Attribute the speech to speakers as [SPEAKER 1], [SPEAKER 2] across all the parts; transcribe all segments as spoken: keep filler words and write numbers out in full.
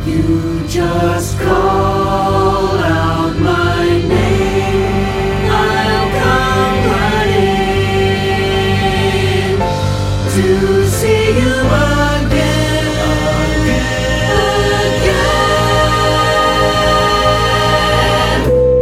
[SPEAKER 1] You just call out my name, I'll come running to see you again, again.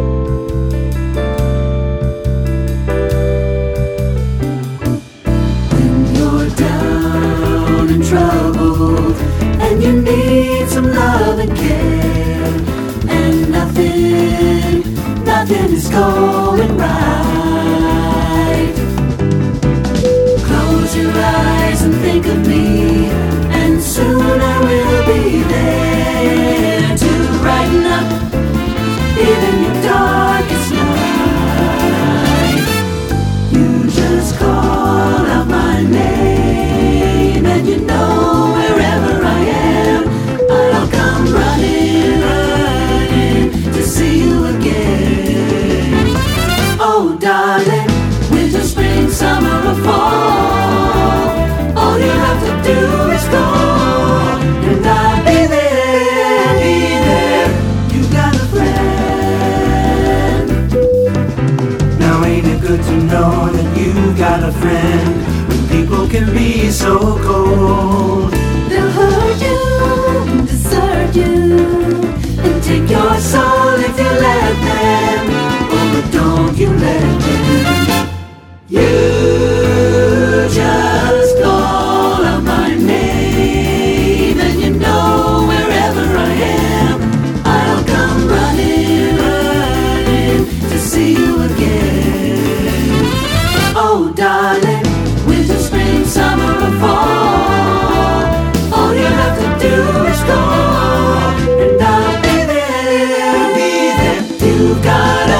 [SPEAKER 1] When you're down and troubled and you need some love and care, and nothing, nothing is going right. Close your eyes and think of me, and soon I will be there to brighten up even your darkest night. You just call out my name, and you know wherever I am, I'll come running, running to see you again. Oh, darling, winter, spring, summer, or fall, all you have to do is call, and I'll be there, be there. You got a friend. Now ain't it good to know that you got a friend when people can be so cold? They'll hurt you, desert you, and take your soul if you let them. Oh, don't you let them. You just call out my name, and you know wherever I am, I'll come running, running to see you again. Oh, darling, winter, spring, summer, or fall, all you have to do is call, and I'll be there, be there. You've got